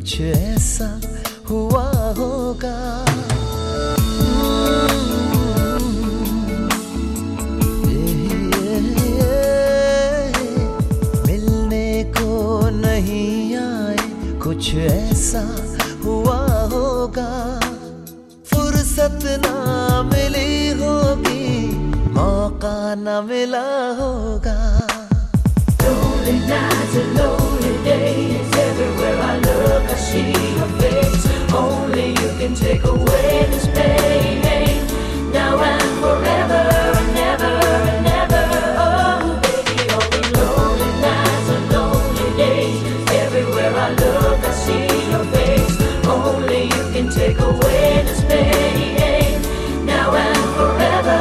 कुछ ऐसा हुआ होगा। मिलने को नहीं आए, कुछ ऐसा हुआ होगा। फुर्सत ना मिली होगी, मौका ना मिला होगा। Lonely nights and lonely days, everywhere I look I see your face. Only you can take away this pain, now and forever and never and never. Oh baby, only lonely nights and lonely days, everywhere I look I see your face. Only you can take away this pain, now and forever.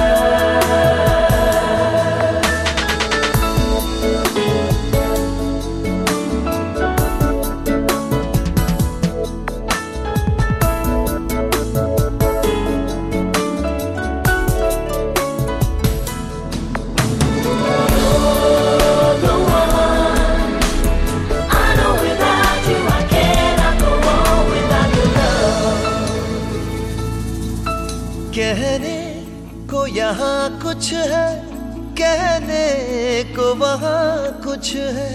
कहने को यहाँ कुछ है, कहने को वहाँ कुछ है।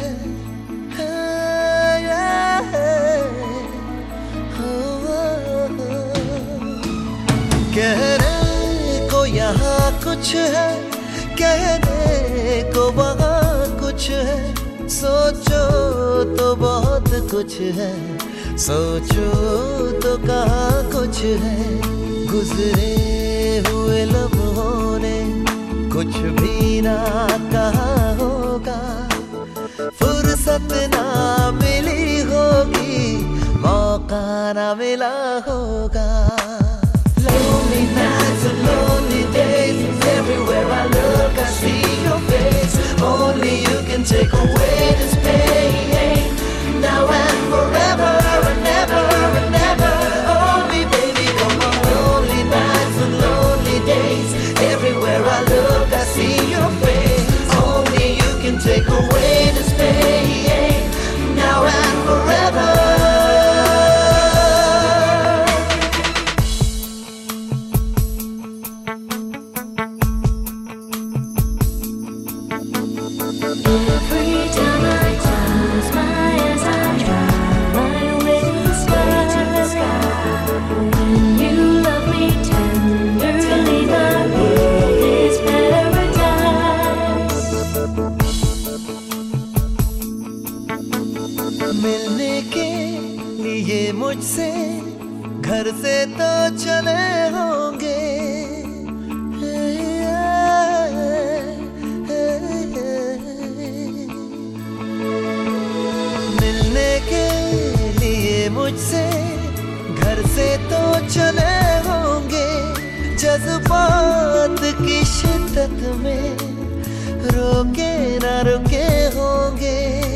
कहने को यहाँ कुछ है, कहने को वहाँ कुछ है। सोचो तो बहुत कुछ है, सोचो तो कहाँ कुछ है। गुजरे हुए लम्हों ने कुछ भी ना कहा होगा। फुर्सत ना मिली होगी, मौका ना मिला होगा। Lonely nights and lonely days, everywhere I look I see your face. Only you can take away this pain, now and forever and never and never. Only baby, come on. Lonely nights and lonely days, everywhere I look I see your face. Only you can take away this pain, now and forever. Every time I close my eyes, I try my way to the sky. When you love me tenderly, my world is paradise. मिलने के लिए मुझसे घर से तो चले होंगे। मुझसे घर से तो चले होंगे। जज्बात की शिद्दत में रोके ना रुके होंगे।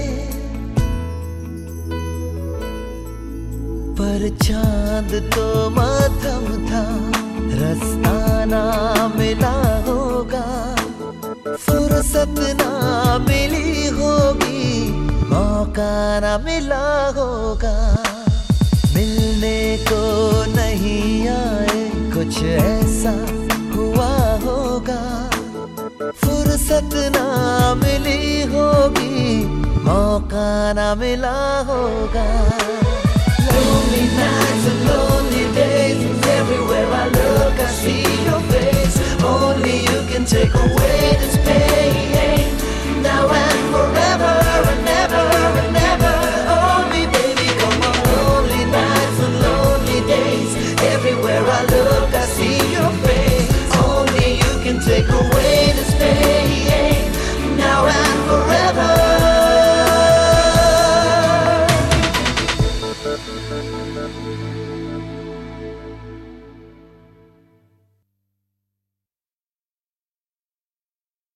पर चांद तो मातम था, रास्ता ना मिला होगा। फुर्सत ना मिली होगी, मौका ना मिला होगा। मिलने को नहीं आए, कुछ ऐसा हुआ होगा। फुर्सत ना मिली होगी, मौका ना मिला होगा। Lonely nights and lonely days, everywhere I look I see your face. Only you can take away this pain.